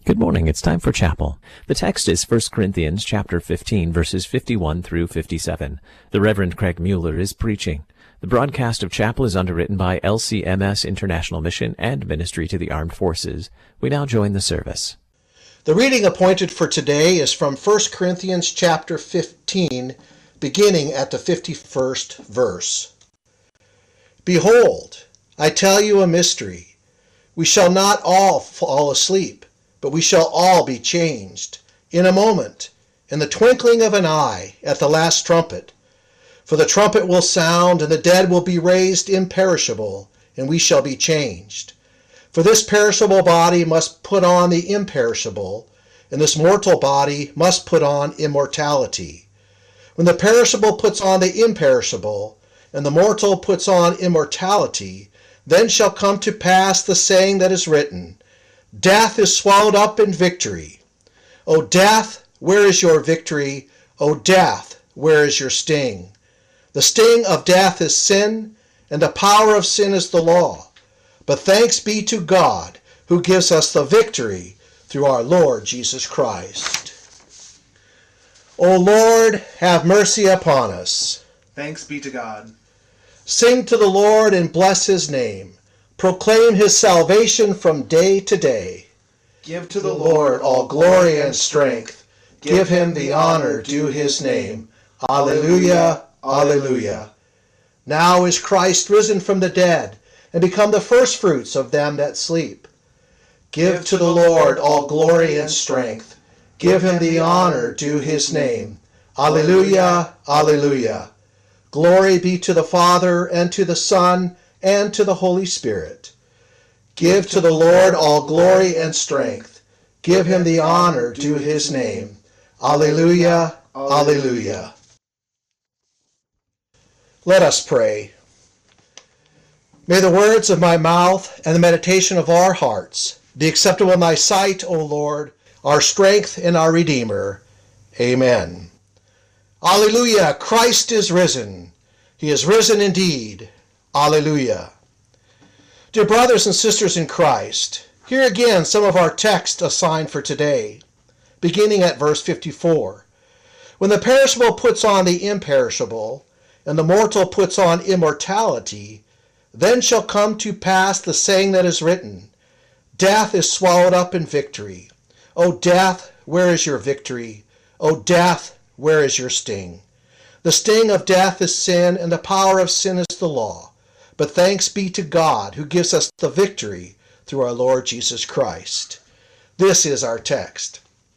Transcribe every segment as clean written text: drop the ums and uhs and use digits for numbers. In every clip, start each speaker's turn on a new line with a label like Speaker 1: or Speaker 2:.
Speaker 1: Good morning. It's time for chapel. The text is 1 Corinthians chapter 15, verses 51 through 57. The Reverend Craig Mueller is preaching. The broadcast of chapel is underwritten by LCMS International Mission and Ministry to the Armed Forces. We now join the service.
Speaker 2: The reading appointed for today is from 1 Corinthians chapter 15, beginning at the 51st verse. Behold, I tell you a mystery. We shall not all fall asleep, but we shall all be changed, in a moment, in the twinkling of an eye, at the last trumpet. For the trumpet will sound, and the dead will be raised imperishable, and we shall be changed. For this perishable body must put on the imperishable, and this mortal body must put on immortality. When the perishable puts on the imperishable, and the mortal puts on immortality, then shall come to pass the saying that is written, Death is swallowed up in victory. O death, where is your victory? O death, where is your sting? The sting of death is sin, and the power of sin is the law. But thanks be to God, who gives us the victory through our Lord Jesus Christ. O Lord, have mercy upon us.
Speaker 3: Thanks be to God.
Speaker 2: Sing to the Lord and bless his name. Proclaim his salvation from day to day.
Speaker 3: Give to
Speaker 2: The Lord all glory and strength. Give him the honor due his name. Alleluia, alleluia. Now is Christ risen from the dead, and become the firstfruits of them that sleep. Give to the Lord all glory and strength. Give him the honor due his name. Alleluia, alleluia. Glory be to the Father, and to the Son, and to the Holy Spirit. Give to the Lord all glory and strength. Give him the honor due his name. Alleluia, alleluia. Let us pray. May the words of my mouth and the meditation of our hearts be acceptable in thy sight, O Lord, our strength and our Redeemer. Amen. Alleluia, Christ is risen. He is risen indeed. Alleluia. Dear brothers and sisters in Christ, here again some of our text assigned for today, beginning at verse 54. When the perishable puts on the imperishable, and the mortal puts on immortality, then shall come to pass the saying that is written, Death is swallowed up in victory. O death, where is your victory? O death, where is your sting? The sting of death is sin, and the power of sin is the law. But thanks be to God, who gives us the victory through our Lord Jesus Christ. This is our text.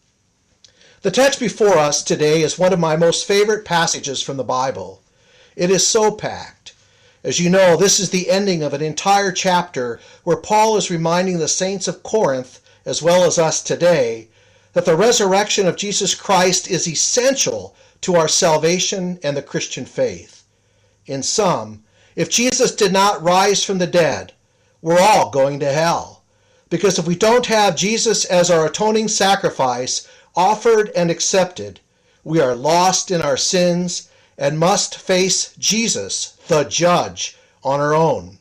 Speaker 2: The text before us today is one of my most favorite passages from the Bible. It is so packed. As you know, this is the ending of an entire chapter where Paul is reminding the saints of Corinth, as well as us today, that the resurrection of Jesus Christ is essential to our salvation and the Christian faith. In sum, if Jesus did not rise from the dead, we're all going to hell. Because if we don't have Jesus as our atoning sacrifice offered and accepted, we are lost in our sins and must face Jesus, the judge, on our own.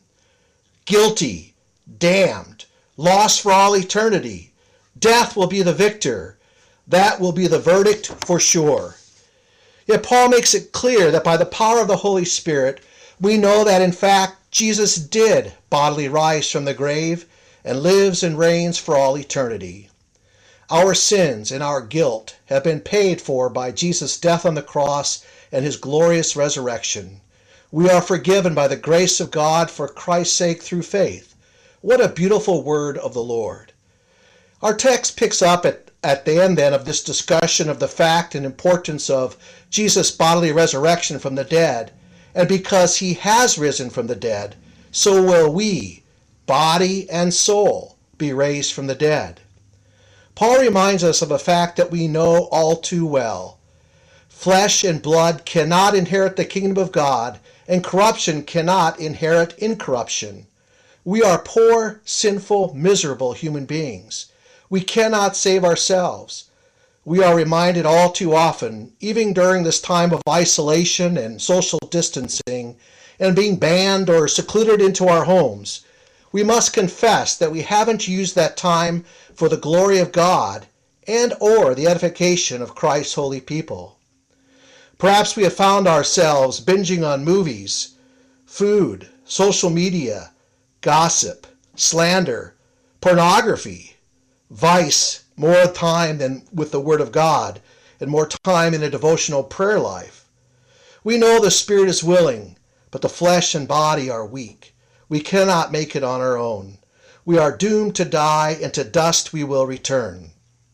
Speaker 2: Guilty, damned, lost for all eternity. Death will be the victor. That will be the verdict for sure. Yet Paul makes it clear that by the power of the Holy Spirit, we know that in fact Jesus did bodily rise from the grave and lives and reigns for all eternity. Our sins and our guilt have been paid for by Jesus' death on the cross and his glorious resurrection. We are forgiven by the grace of God for Christ's sake through faith. What a beautiful word of the Lord. Our text picks up at the end then of this discussion of the fact and importance of Jesus' bodily resurrection from the dead. And because he has risen from the dead, so will we, body and soul, be raised from the dead. Paul reminds us of a fact that we know all too well. Flesh and blood cannot inherit the kingdom of God, and corruption cannot inherit incorruption. We are poor, sinful, miserable human beings. We cannot save ourselves. We are reminded all too often, even during this time of isolation and social distancing, and being banned or secluded into our homes, we must confess that we haven't used that time for the glory of God and or the edification of Christ's holy people. Perhaps we have found ourselves binging on movies, food, social media, gossip, slander, pornography, vice, more time than with the Word of God, and more time in a devotional prayer life. We know the spirit is willing, but the flesh and body are weak. We cannot make it on our own. We are doomed to die, and to dust we will return.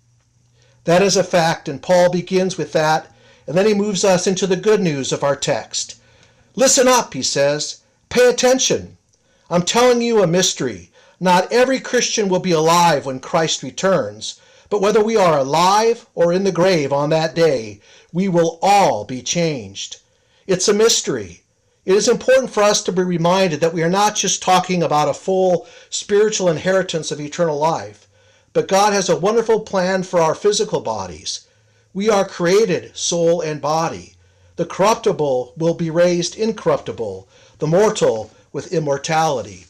Speaker 2: That is a fact, and Paul begins with that, and then he moves us into the good news of our text. Listen up, he says. Pay attention. I'm telling you a mystery. Not every Christian will be alive when Christ returns, but whether we are alive or in the grave on that day, we will all be changed. It's a mystery. It is important for us to be reminded that we are not just talking about a full spiritual inheritance of eternal life, but God has a wonderful plan for our physical bodies. We are created soul and body. The corruptible will be raised incorruptible, the mortal with immortality.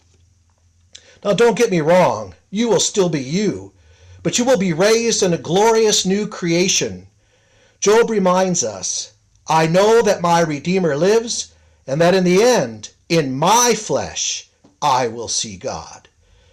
Speaker 2: Now don't get me wrong, you will still be you, but you will be raised in a glorious new creation. Job reminds us, I know that my Redeemer lives, and that in the end, in my flesh, I will see God.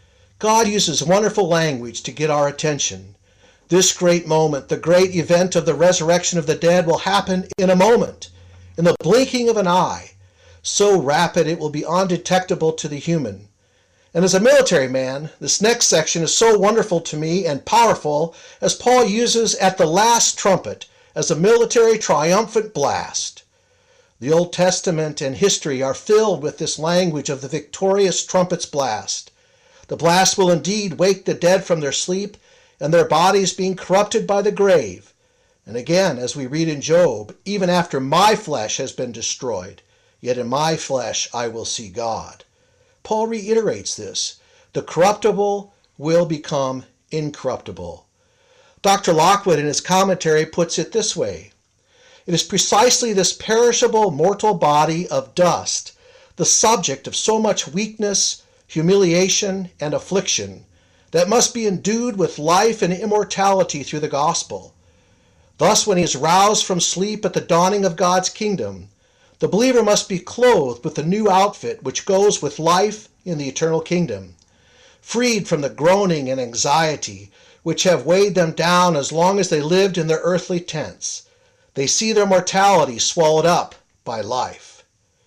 Speaker 2: God uses wonderful language to get our attention. This great moment, the great event of the resurrection of the dead, will happen in a moment, in the blinking of an eye, so rapid it will be undetectable to the human. And as a military man, this next section is so wonderful to me and powerful, as Paul uses at the last trumpet as a military triumphant blast. The Old Testament and history are filled with this language of the victorious trumpet's blast. The blast will indeed wake the dead from their sleep, and their bodies being corrupted by the grave. And again, as we read in Job, even after my flesh has been destroyed, yet in my flesh I will see God. Paul reiterates this. The corruptible will become incorruptible. Dr. Lockwood in his commentary puts it this way. It is precisely this perishable mortal body of dust, the subject of so much weakness, humiliation, and affliction, that must be endued with life and immortality through the gospel. Thus, when he is roused from sleep at the dawning of God's kingdom, the believer must be clothed with the new outfit which goes with life in the eternal kingdom, freed from the groaning and anxiety which have weighed them down as long as they lived in their earthly tents. They see their mortality swallowed up by life.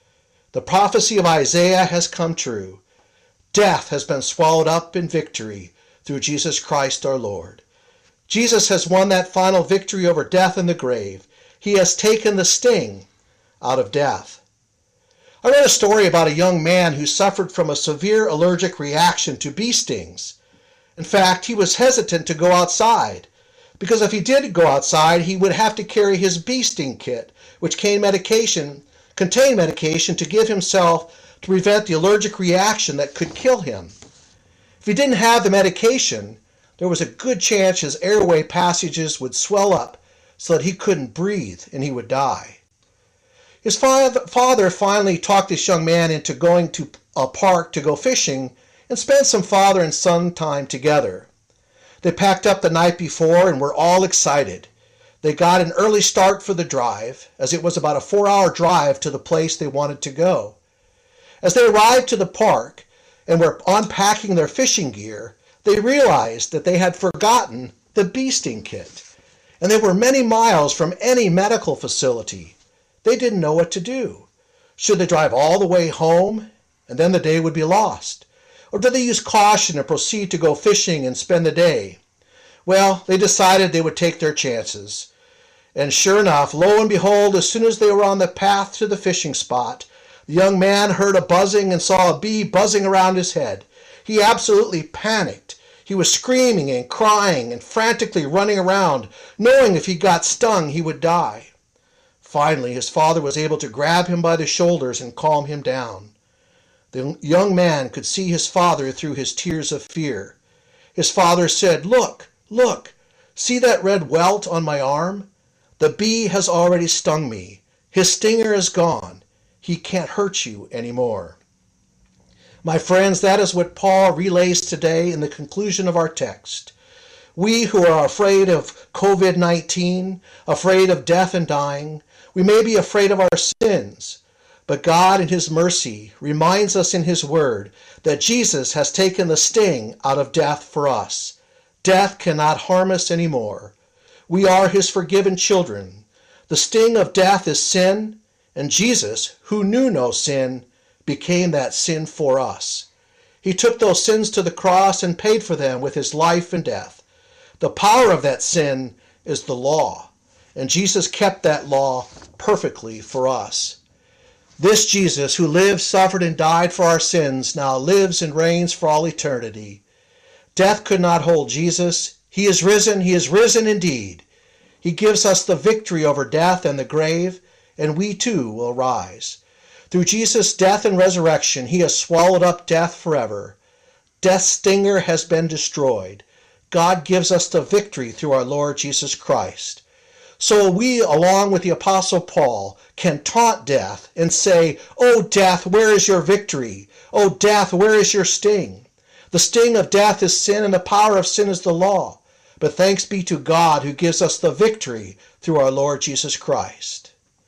Speaker 2: The prophecy of Isaiah has come true. Death has been swallowed up in victory through Jesus Christ our Lord. Jesus has won that final victory over death and the grave. He has taken the sting out of death. I read a story about a young man who suffered from a severe allergic reaction to bee stings. In fact, he was hesitant to go outside, because if he did go outside, he would have to carry his bee sting kit, which contained medication to give himself to prevent the allergic reaction that could kill him. If he didn't have the medication, there was a good chance his airway passages would swell up so that he couldn't breathe and he would die. His father finally talked this young man into going to a park to go fishing and spend some father and son time together. They packed up the night before and were all excited. They got an early start for the drive, as it was about a 4-hour drive to the place they wanted to go. As they arrived to the park and were unpacking their fishing gear, they realized that they had forgotten the bee sting kit, and they were many miles from any medical facility. They didn't know what to do. Should they drive all the way home, and then the day would be lost? Or did they use caution and proceed to go fishing and spend the day? Well, they decided they would take their chances. And sure enough, lo and behold, as soon as they were on the path to the fishing spot, the young man heard a buzzing and saw a bee buzzing around his head. He absolutely panicked. He was screaming and crying and frantically running around, knowing if he got stung he would die. Finally, his father was able to grab him by the shoulders and calm him down. The young man could see his father through his tears of fear. His father said, "Look, look, see that red welt on my arm? The bee has already stung me. His stinger is gone. He can't hurt you anymore." My friends, that is what Paul relays today in the conclusion of our text. We who are afraid of COVID-19, afraid of death and dying, we may be afraid of our sins, but God in his mercy reminds us in his word that Jesus has taken the sting out of death for us. Death cannot harm us anymore. We are his forgiven children. The sting of death is sin, and Jesus, who knew no sin, became that sin for us. He took those sins to the cross and paid for them with his life and death. The power of that sin is the law, and Jesus kept that law perfectly for us. This Jesus, who lived, suffered, and died for our sins, now lives and reigns for all eternity. Death could not hold Jesus. He is risen indeed. He gives us the victory over death and the grave, and we too will rise. Through Jesus' death and resurrection, he has swallowed up death forever. Death's stinger has been destroyed. God gives us the victory through our Lord Jesus Christ. So we, along with the Apostle Paul, can taunt death and say, "O death, where is your victory? O death, where is your sting?" The sting of death is sin, and the power of sin is the law. But thanks be to God who gives us the victory through our Lord Jesus Christ.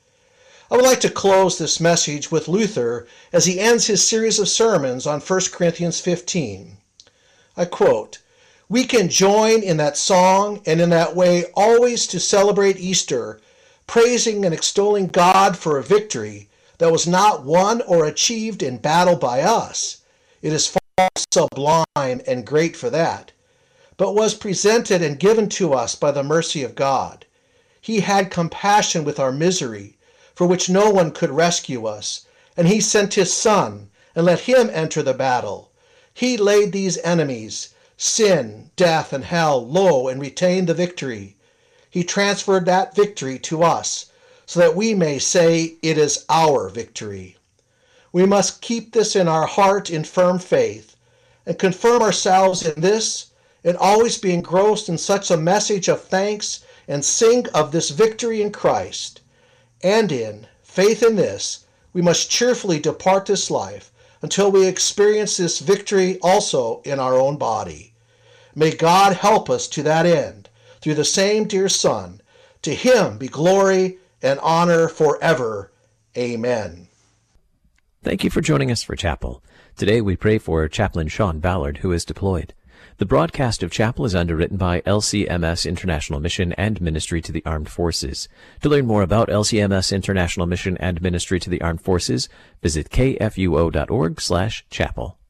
Speaker 2: I would like to close this message with Luther as he ends his series of sermons on 1 Corinthians 15. I quote, "We can join in that song and in that way always to celebrate Easter, praising and extolling God for a victory that was not won or achieved in battle by us. It is far sublime and great for that, but was presented and given to us by the mercy of God. He had compassion with our misery, for which no one could rescue us, and he sent his Son, and let him enter the battle. He laid these enemies, sin, death, and hell, low, and retained the victory. He transferred that victory to us, so that we may say it is our victory. We must keep this in our heart in firm faith, and confirm ourselves in this, and always be engrossed in such a message of thanks, and sing of this victory in Christ. And in faith in this, we must cheerfully depart this life until we experience this victory also in our own body. May God help us to that end, through the same dear Son. To him be glory and honor forever. Amen."
Speaker 1: Thank you for joining us for Chapel. Today we pray for Chaplain Sean Ballard, who is deployed. The broadcast of Chapel is underwritten by LCMS International Mission and Ministry to the Armed Forces. To learn more about LCMS International Mission and Ministry to the Armed Forces, visit kfuo.org/chapel.